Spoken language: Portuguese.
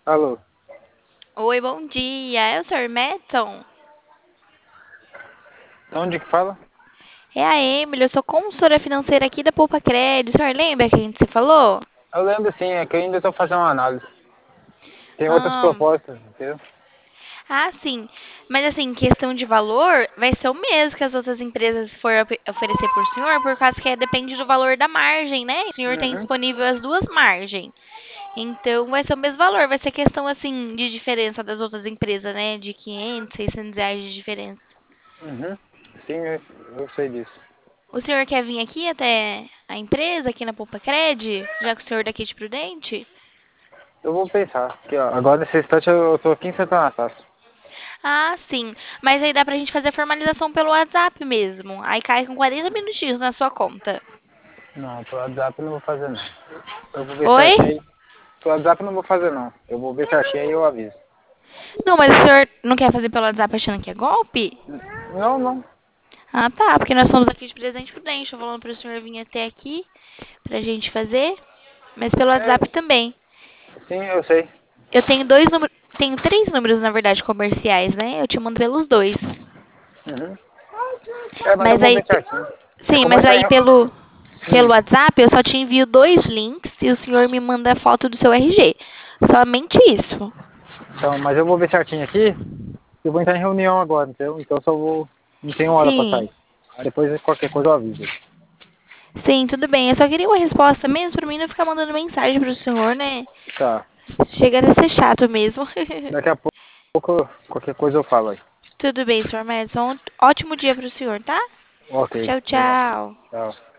Alô, Oi, bom dia. É o Sr. Madison? onde que fala? É a Emily, eu sou consultora financeira aqui da Poupa Crédito. O senhor lembra que a gente se falou? Eu lembro sim, é que eu ainda estou fazendo uma análise. Tem outras Ah, propostas, entendeu? sim. Mas assim, questão de valor, vai ser o mesmo que as outras empresas for oferecer por senhor, por causa que depende do valor da margem, né? O senhor tem Uhum, disponível as duas margens. Então, vai ser o mesmo valor. Vai ser questão, assim, de diferença das outras empresas, né? De 500, 600 reais de diferença. uhum. Sim, eu sei disso. O senhor quer vir aqui até a empresa, aqui na Poupa Cred, já que o senhor é daqui de Prudente? Eu vou pensar, porque ó, agora nesse instante eu tô aqui em Santa Anastácia. Sim. Mas aí dá pra gente fazer a formalização pelo WhatsApp mesmo. Aí cai com 40 minutinhos na sua conta. Não, pelo WhatsApp eu não vou fazer não. Eu vou ver Oi? certinho aí. Pelo WhatsApp eu não vou fazer não. Eu vou ver certinho aí e eu aviso. Não, mas o senhor não quer fazer pelo WhatsApp achando que é golpe? Não, não. Tá. Porque nós somos aqui de Presidente Prudente. Tô falando pro senhor vir até aqui pra gente fazer. Mas pelo É, WhatsApp também. sim, eu sei. Eu tenho dois números. Tenho três números, na verdade, comerciais, né? Eu te mando pelos dois. Uhum. É, mas eu Mas vou aí, ver certinho. É sim, como mas eu tô aí em... pelo Hum. WhatsApp eu só te envio dois links e o senhor me manda a foto do seu RG. Somente isso. Então, mas eu vou ver certinho aqui. Eu vou entrar em reunião agora, entendeu? Então eu só vou. Não tenho hora pra Sim. sair. Aí depois qualquer coisa eu aviso. Sim, tudo bem. Eu só queria uma resposta mesmo pra mim não ficar mandando mensagem pro senhor, né? Tá. Chega a ser chato mesmo. Daqui a pouco qualquer coisa eu falo aí. Tudo bem, senhor Madison. Ótimo dia pro senhor, tá? Ok, Tchau, obrigado. tchau. Tchau.